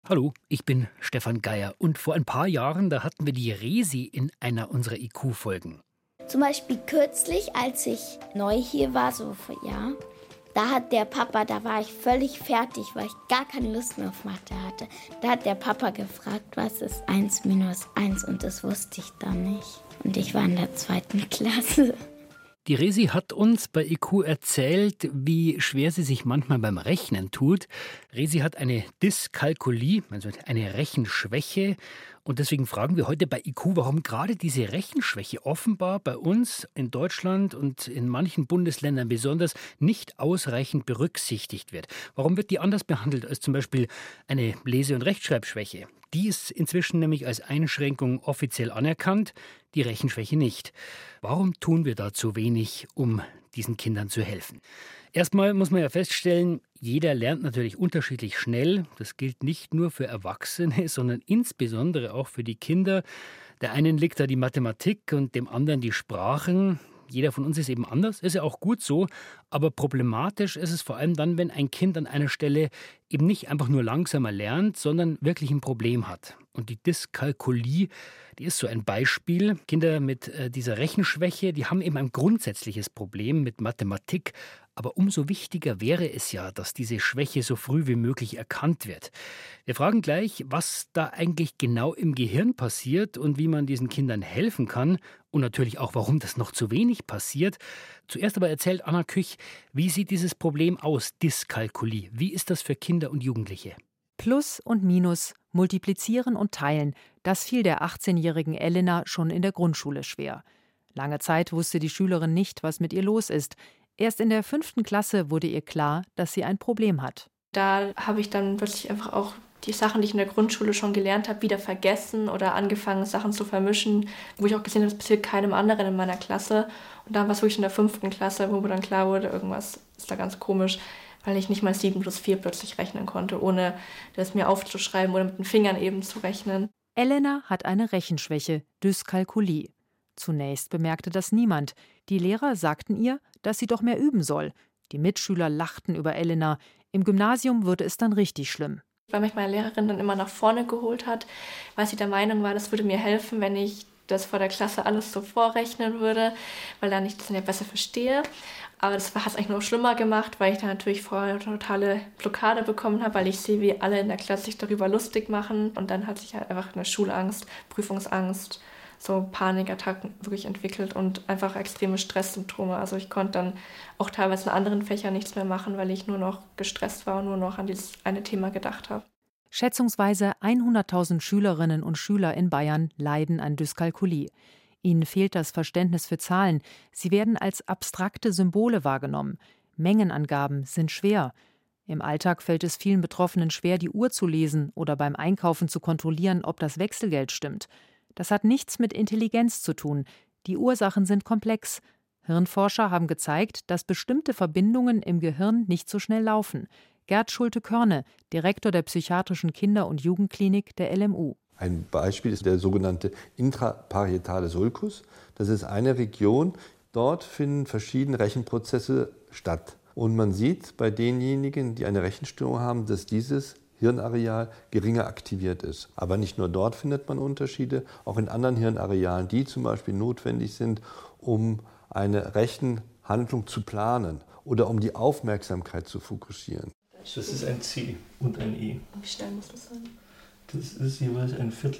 Hallo, ich bin Stefan Geier und vor ein paar Jahren, da hatten wir die Resi in einer unserer IQ-Folgen. Zum Beispiel kürzlich, als ich neu hier war, so vor Jahr, da hat der Papa, da war ich völlig fertig, weil ich gar keine Lust mehr auf Mathe hatte. Da hat der Papa gefragt, was ist 1 minus 1 und das wusste ich dann nicht. Und ich war in der 2. Klasse. Die Resi hat uns bei IQ erzählt, wie schwer sie sich manchmal beim Rechnen tut. Resi hat eine Dyskalkulie, also eine Rechenschwäche. Und deswegen fragen wir heute bei IQ, warum gerade diese Rechenschwäche offenbar bei uns in Deutschland und in manchen Bundesländern besonders nicht ausreichend berücksichtigt wird. Warum wird die anders behandelt als zum Beispiel eine Lese- und Rechtschreibschwäche? Die ist inzwischen nämlich als Einschränkung offiziell anerkannt, die Rechenschwäche nicht. Warum tun wir da zu wenig, um diesen Kindern zu helfen? Erstmal muss man ja feststellen, jeder lernt natürlich unterschiedlich schnell. Das gilt nicht nur für Erwachsene, sondern insbesondere auch für die Kinder. Der einen liegt da die Mathematik und dem anderen die Sprachen. Jeder von uns ist eben anders, ist ja auch gut so, aber problematisch ist es vor allem dann, wenn ein Kind an einer Stelle eben nicht einfach nur langsamer lernt, sondern wirklich ein Problem hat. Und die Dyskalkulie, die ist so ein Beispiel. Kinder mit dieser Rechenschwäche, die haben eben ein grundsätzliches Problem mit Mathematik. Aber umso wichtiger wäre es ja, dass diese Schwäche so früh wie möglich erkannt wird. Wir fragen gleich, was da eigentlich genau im Gehirn passiert und wie man diesen Kindern helfen kann. Und natürlich auch, warum das noch zu wenig passiert. Zuerst aber erzählt Anna Küch, wie sieht dieses Problem aus, Dyskalkulie? Wie ist das für Kinder und Jugendliche? Plus und Minus, multiplizieren und teilen, das fiel der 18-jährigen Elena schon in der Grundschule schwer. Lange Zeit wusste die Schülerin nicht, was mit ihr los ist. Erst in der 5. Klasse wurde ihr klar, dass sie ein Problem hat. Da habe ich dann plötzlich einfach auch die Sachen, die ich in der Grundschule schon gelernt habe, wieder vergessen oder angefangen, Sachen zu vermischen, wo ich auch gesehen habe, das passiert keinem anderen in meiner Klasse. Und dann war es wirklich in der 5. Klasse, wo mir dann klar wurde, irgendwas ist da ganz komisch, weil ich nicht mal 7 plus 4 plötzlich rechnen konnte, ohne das mir aufzuschreiben oder mit den Fingern eben zu rechnen. Elena hat eine Rechenschwäche, Dyskalkulie. Zunächst bemerkte das niemand. Die Lehrer sagten ihr, dass sie doch mehr üben soll. Die Mitschüler lachten über Elena. Im Gymnasium wurde es dann richtig schlimm. Weil mich meine Lehrerin dann immer nach vorne geholt hat, weil sie der Meinung war, das würde mir helfen, wenn ich das vor der Klasse alles so vorrechnen würde, weil dann ich das dann ja besser verstehe. Aber das hat es eigentlich nur schlimmer gemacht, weil ich dann natürlich vorher eine totale Blockade bekommen habe, weil ich sehe, wie alle in der Klasse sich darüber lustig machen. Und dann hat sich halt einfach eine Schulangst, Prüfungsangst, so Panikattacken wirklich entwickelt und einfach extreme Stresssymptome. Also ich konnte dann auch teilweise in anderen Fächern nichts mehr machen, weil ich nur noch gestresst war und nur noch an dieses eine Thema gedacht habe. Schätzungsweise 100.000 Schülerinnen und Schüler in Bayern leiden an Dyskalkulie. Ihnen fehlt das Verständnis für Zahlen. Sie werden als abstrakte Symbole wahrgenommen. Mengenangaben sind schwer. Im Alltag fällt es vielen Betroffenen schwer, die Uhr zu lesen oder beim Einkaufen zu kontrollieren, ob das Wechselgeld stimmt. Das hat nichts mit Intelligenz zu tun. Die Ursachen sind komplex. Hirnforscher haben gezeigt, dass bestimmte Verbindungen im Gehirn nicht so schnell laufen. Gerd Schulte-Körne, Direktor der Psychiatrischen Kinder- und Jugendklinik der LMU. Ein Beispiel ist der sogenannte intraparietale Sulcus. Das ist eine Region, dort finden verschiedene Rechenprozesse statt. Und man sieht bei denjenigen, die eine Rechenstörung haben, dass dieses Hirnareal geringer aktiviert ist. Aber nicht nur dort findet man Unterschiede, auch in anderen Hirnarealen, die zum Beispiel notwendig sind, um eine Rechenhandlung zu planen oder um die Aufmerksamkeit zu fokussieren. Das ist ein C und ein E. Wie schnell muss das sein? Das ist jeweils ein Viertel.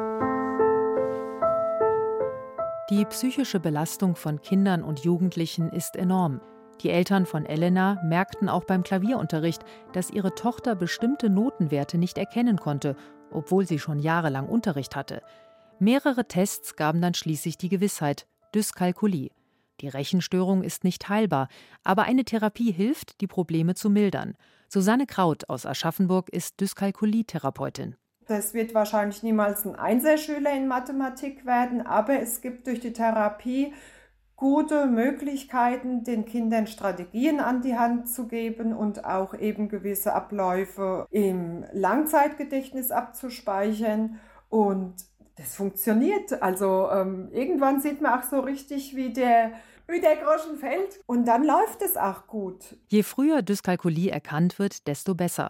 Die psychische Belastung von Kindern und Jugendlichen ist enorm. Die Eltern von Elena merkten auch beim Klavierunterricht, dass ihre Tochter bestimmte Notenwerte nicht erkennen konnte, obwohl sie schon jahrelang Unterricht hatte. Mehrere Tests gaben dann schließlich die Gewissheit: Dyskalkulie. Die Rechenstörung ist nicht heilbar, aber eine Therapie hilft, die Probleme zu mildern. Susanne Kraut aus Aschaffenburg ist Dyskalkulie-Therapeutin. Das wird wahrscheinlich niemals ein Einserschüler in Mathematik werden, aber es gibt durch die Therapie gute Möglichkeiten, den Kindern Strategien an die Hand zu geben und auch eben gewisse Abläufe im Langzeitgedächtnis abzuspeichern. Und das funktioniert. Also irgendwann sieht man auch so richtig, wie der Groschen fällt. Und dann läuft es auch gut. Je früher Dyskalkulie erkannt wird, desto besser.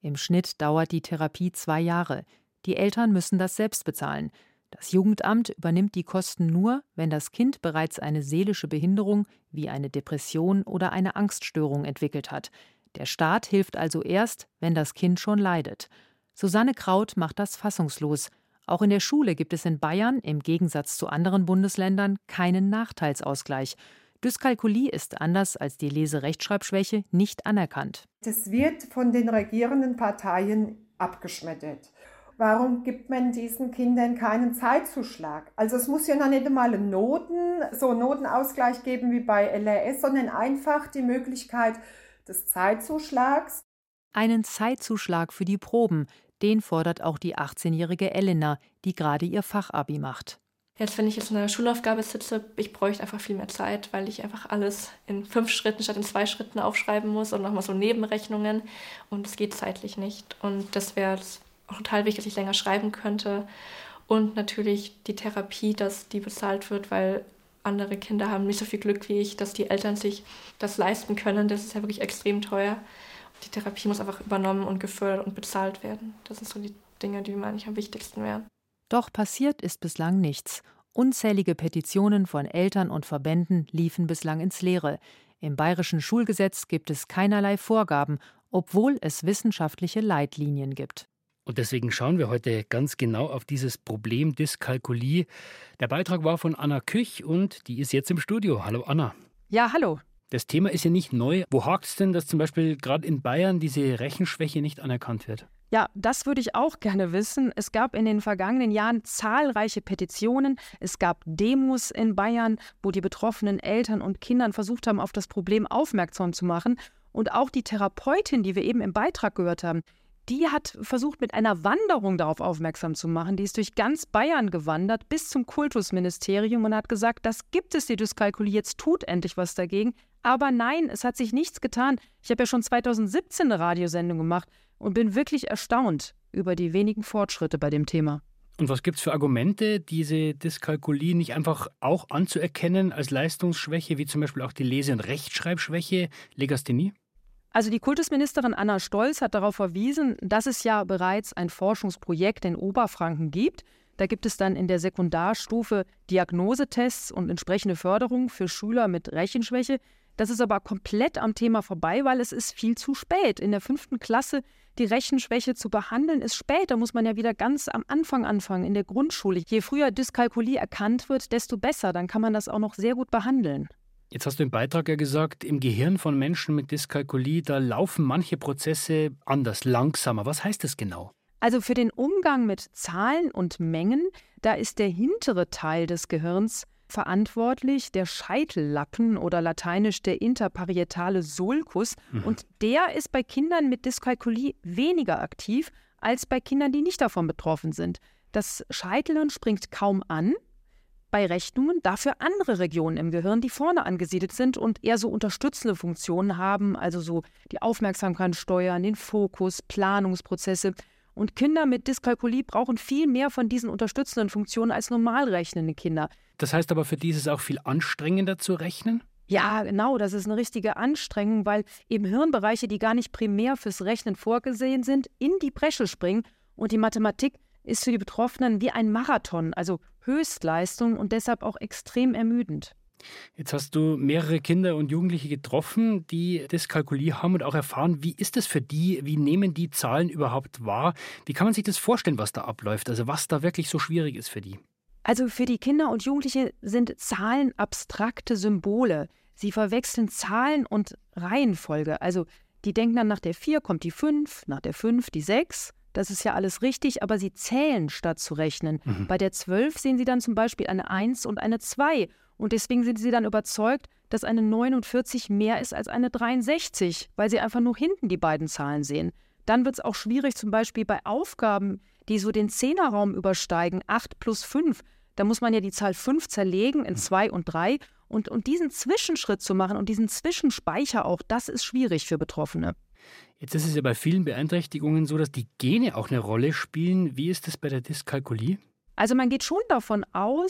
Im Schnitt dauert die Therapie 2 Jahre. Die Eltern müssen das selbst bezahlen. Das Jugendamt übernimmt die Kosten nur, wenn das Kind bereits eine seelische Behinderung wie eine Depression oder eine Angststörung entwickelt hat. Der Staat hilft also erst, wenn das Kind schon leidet. Susanne Kraut macht das fassungslos. Auch in der Schule gibt es in Bayern, im Gegensatz zu anderen Bundesländern, keinen Nachteilsausgleich. Dyskalkulie ist anders als die Lese-Rechtschreibschwäche nicht anerkannt. Das wird von den regierenden Parteien abgeschmettert. Warum gibt man diesen Kindern keinen Zeitzuschlag? Also es muss ja noch nicht einmal einen Notenausgleich geben wie bei LRS, sondern einfach die Möglichkeit des Zeitzuschlags. Einen Zeitzuschlag für die Proben, den fordert auch die 18-jährige Elena, die gerade ihr Fachabi macht. Jetzt, wenn ich jetzt in einer Schulaufgabe sitze, ich bräuchte einfach viel mehr Zeit, weil ich einfach alles in 5 Schritten statt in 2 Schritten aufschreiben muss und nochmal so Nebenrechnungen. Und es geht zeitlich nicht. Und das wäre auch total wichtig, dass ich länger schreiben könnte. Und natürlich die Therapie, dass die bezahlt wird, weil andere Kinder haben nicht so viel Glück wie ich, dass die Eltern sich das leisten können. Das ist ja wirklich extrem teuer. Die Therapie muss einfach übernommen und gefördert und bezahlt werden. Das sind so die Dinge, die mir eigentlich am wichtigsten wären. Doch passiert ist bislang nichts. Unzählige Petitionen von Eltern und Verbänden liefen bislang ins Leere. Im bayerischen Schulgesetz gibt es keinerlei Vorgaben, obwohl es wissenschaftliche Leitlinien gibt. Und deswegen schauen wir heute ganz genau auf dieses Problem Dyskalkulie. Der Beitrag war von Anna Küch und die ist jetzt im Studio. Hallo Anna. Ja, hallo. Das Thema ist ja nicht neu. Wo hakt es denn, dass zum Beispiel gerade in Bayern diese Rechenschwäche nicht anerkannt wird? Ja, das würde ich auch gerne wissen. Es gab in den vergangenen Jahren zahlreiche Petitionen. Es gab Demos in Bayern, wo die betroffenen Eltern und Kindern versucht haben, auf das Problem aufmerksam zu machen. Und auch die Therapeutin, die wir eben im Beitrag gehört haben, die hat versucht, mit einer Wanderung darauf aufmerksam zu machen. Die ist durch ganz Bayern gewandert, bis zum Kultusministerium und hat gesagt, das gibt es, die Dyskalkulie, jetzt tut endlich was dagegen. Aber nein, es hat sich nichts getan. Ich habe ja schon 2017 eine Radiosendung gemacht und bin wirklich erstaunt über die wenigen Fortschritte bei dem Thema. Und was gibt es für Argumente, diese Dyskalkulie nicht einfach auch anzuerkennen als Leistungsschwäche, wie zum Beispiel auch die Lese- und Rechtschreibschwäche, Legasthenie? Also die Kultusministerin Anna Stolz hat darauf verwiesen, dass es ja bereits ein Forschungsprojekt in Oberfranken gibt. Da gibt es dann in der Sekundarstufe Diagnosetests und entsprechende Förderung für Schüler mit Rechenschwäche. Das ist aber komplett am Thema vorbei, weil es ist viel zu spät. In der 5. Klasse die Rechenschwäche zu behandeln, ist spät. Da muss man ja wieder ganz am Anfang anfangen, in der Grundschule. Je früher Dyskalkulie erkannt wird, desto besser. Dann kann man das auch noch sehr gut behandeln. Jetzt hast du im Beitrag ja gesagt, im Gehirn von Menschen mit Dyskalkulie, da laufen manche Prozesse anders, langsamer. Was heißt das genau? Also für den Umgang mit Zahlen und Mengen, da ist der hintere Teil des Gehirns verantwortlich, der Scheitellappen oder lateinisch der interparietale Sulcus. Und der ist bei Kindern mit Dyskalkulie weniger aktiv als bei Kindern, die nicht davon betroffen sind. Das Scheitelhirn springt kaum an. Bei Rechnungen dafür andere Regionen im Gehirn, die vorne angesiedelt sind und eher so unterstützende Funktionen haben, also so die Aufmerksamkeit steuern, den Fokus, Planungsprozesse. Und Kinder mit Dyskalkulie brauchen viel mehr von diesen unterstützenden Funktionen als normal rechnende Kinder. Das heißt aber, für die ist es auch viel anstrengender zu rechnen? Ja, genau, das ist eine richtige Anstrengung, weil eben Hirnbereiche, die gar nicht primär fürs Rechnen vorgesehen sind, in die Bresche springen. Und die Mathematik ist für die Betroffenen wie ein Marathon, also Höchstleistung und deshalb auch extrem ermüdend. Jetzt hast du mehrere Kinder und Jugendliche getroffen, die Dyskalkulie haben und auch erfahren, wie ist es für die, wie nehmen die Zahlen überhaupt wahr? Wie kann man sich das vorstellen, was da abläuft, also was da wirklich so schwierig ist für die? Also für die Kinder und Jugendliche sind Zahlen abstrakte Symbole. Sie verwechseln Zahlen und Reihenfolge. Also die denken dann, nach der 4 kommt die 5, nach der 5 die 6. Das ist ja alles richtig, aber sie zählen statt zu rechnen. Bei der 12 sehen sie dann zum Beispiel eine 1 und eine 2. Und deswegen sind sie dann überzeugt, dass eine 49 mehr ist als eine 63, weil sie einfach nur hinten die beiden Zahlen sehen. Dann wird es auch schwierig, zum Beispiel bei Aufgaben, die so den Zehnerraum übersteigen, 8 plus 5. Da muss man ja die Zahl 5 zerlegen in 2 und 3. Und diesen Zwischenschritt zu machen und diesen Zwischenspeicher auch, das ist schwierig für Betroffene. Jetzt ist es ja bei vielen Beeinträchtigungen so, dass die Gene auch eine Rolle spielen. Wie ist das bei der Dyskalkulie? Also man geht schon davon aus,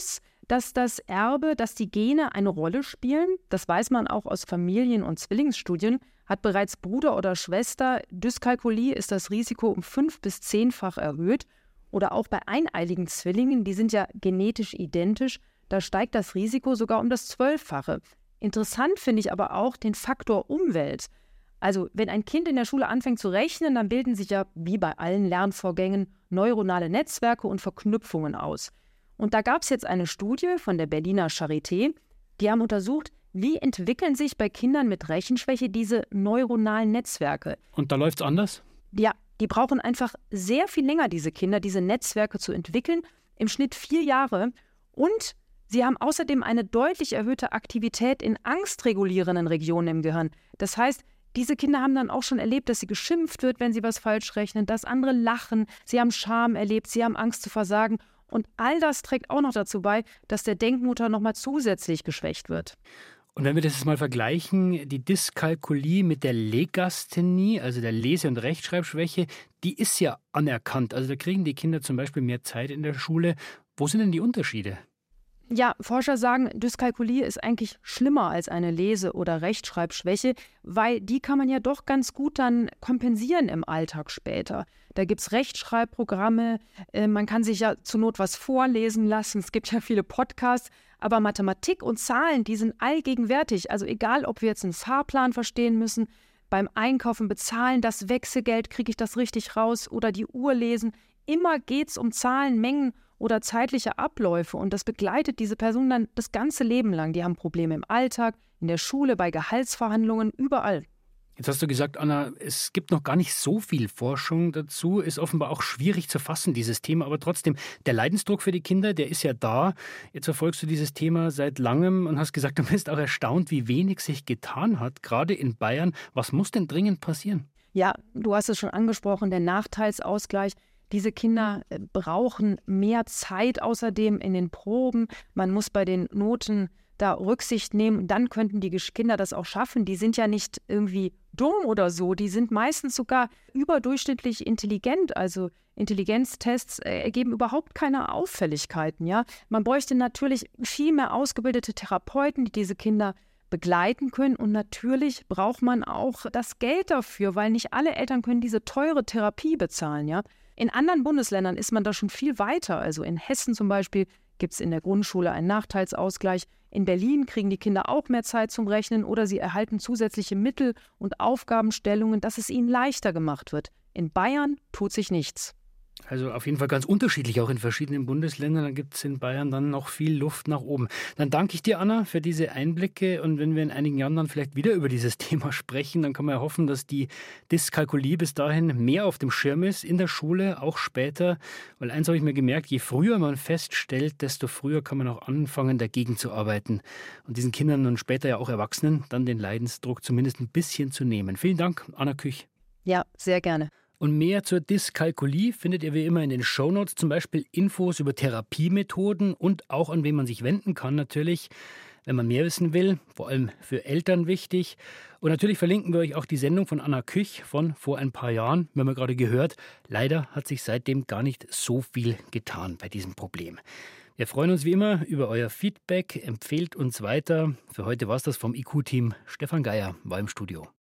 dass das Erbe, dass die Gene eine Rolle spielen. Das weiß man auch aus Familien- und Zwillingsstudien. Hat bereits Bruder oder Schwester Dyskalkulie, ist das Risiko um 5- bis 10-fach erhöht. Oder auch bei eineiligen Zwillingen, die sind ja genetisch identisch, da steigt das Risiko sogar um das 12-fache. Interessant finde ich aber auch den Faktor Umwelt. Also wenn ein Kind in der Schule anfängt zu rechnen, dann bilden sich ja wie bei allen Lernvorgängen neuronale Netzwerke und Verknüpfungen aus. Und da gab es jetzt eine Studie von der Berliner Charité, die haben untersucht, wie entwickeln sich bei Kindern mit Rechenschwäche diese neuronalen Netzwerke. Und da läuft es anders? Ja, die brauchen einfach sehr viel länger, diese Kinder, diese Netzwerke zu entwickeln, im Schnitt 4 Jahre. Und sie haben außerdem eine deutlich erhöhte Aktivität in angstregulierenden Regionen im Gehirn. Das heißt, diese Kinder haben dann auch schon erlebt, dass sie geschimpft wird, wenn sie was falsch rechnen, dass andere lachen, sie haben Scham erlebt, sie haben Angst zu versagen. Und all das trägt auch noch dazu bei, dass der Denkmotor nochmal zusätzlich geschwächt wird. Und wenn wir das jetzt mal vergleichen, die Dyskalkulie mit der Legasthenie, also der Lese- und Rechtschreibschwäche, die ist ja anerkannt. Also da kriegen die Kinder zum Beispiel mehr Zeit in der Schule. Wo sind denn die Unterschiede? Ja, Forscher sagen, Dyskalkulie ist eigentlich schlimmer als eine Lese- oder Rechtschreibschwäche, weil die kann man ja doch ganz gut dann kompensieren im Alltag später. Da gibt es Rechtschreibprogramme, man kann sich ja zur Not was vorlesen lassen, es gibt ja viele Podcasts, aber Mathematik und Zahlen, die sind allgegenwärtig. Also egal, ob wir jetzt einen Fahrplan verstehen müssen, beim Einkaufen bezahlen, das Wechselgeld, kriege ich das richtig raus oder die Uhr lesen, immer geht es um Zahlen, Mengen oder zeitliche Abläufe und das begleitet diese Person dann das ganze Leben lang. Die haben Probleme im Alltag, in der Schule, bei Gehaltsverhandlungen, überall. Jetzt hast du gesagt, Anna, es gibt noch gar nicht so viel Forschung dazu, ist offenbar auch schwierig zu fassen, dieses Thema, aber trotzdem, der Leidensdruck für die Kinder, der ist ja da. Jetzt verfolgst du dieses Thema seit langem und hast gesagt, du bist auch erstaunt, wie wenig sich getan hat, gerade in Bayern. Was muss denn dringend passieren? Ja, du hast es schon angesprochen, der Nachteilsausgleich. Diese Kinder brauchen mehr Zeit außerdem in den Proben. Man muss bei den Noten da Rücksicht nehmen. Dann könnten die Kinder das auch schaffen. Die sind ja nicht irgendwie dumm oder so. Die sind meistens sogar überdurchschnittlich intelligent. Also Intelligenztests ergeben überhaupt keine Auffälligkeiten. Ja? Man bräuchte natürlich viel mehr ausgebildete Therapeuten, die diese Kinder begleiten können. Und natürlich braucht man auch das Geld dafür, weil nicht alle Eltern können diese teure Therapie bezahlen. Ja? In anderen Bundesländern ist man da schon viel weiter. Also in Hessen zum Beispiel gibt es in der Grundschule einen Nachteilsausgleich. In Berlin kriegen die Kinder auch mehr Zeit zum Rechnen oder sie erhalten zusätzliche Mittel und Aufgabenstellungen, dass es ihnen leichter gemacht wird. In Bayern tut sich nichts. Also auf jeden Fall ganz unterschiedlich, auch in verschiedenen Bundesländern. Da gibt es in Bayern dann noch viel Luft nach oben. Dann danke ich dir, Anna, für diese Einblicke. Und wenn wir in einigen Jahren dann vielleicht wieder über dieses Thema sprechen, dann kann man ja hoffen, dass die Dyskalkulie bis dahin mehr auf dem Schirm ist, in der Schule, auch später. Weil eins habe ich mir gemerkt, je früher man feststellt, desto früher kann man auch anfangen, dagegen zu arbeiten. Und diesen Kindern und später ja auch Erwachsenen dann den Leidensdruck zumindest ein bisschen zu nehmen. Vielen Dank, Anna Küch. Ja, sehr gerne. Und mehr zur Dyskalkulie findet ihr wie immer in den Shownotes, zum Beispiel Infos über Therapiemethoden und auch an wen man sich wenden kann natürlich, wenn man mehr wissen will, vor allem für Eltern wichtig. Und natürlich verlinken wir euch auch die Sendung von Anna Küch von vor ein paar Jahren, wir haben ja gerade gehört. Leider hat sich seitdem gar nicht so viel getan bei diesem Problem. Wir freuen uns wie immer über euer Feedback, empfehlt uns weiter. Für heute war es das vom IQ-Team. Stefan Geier war im Studio.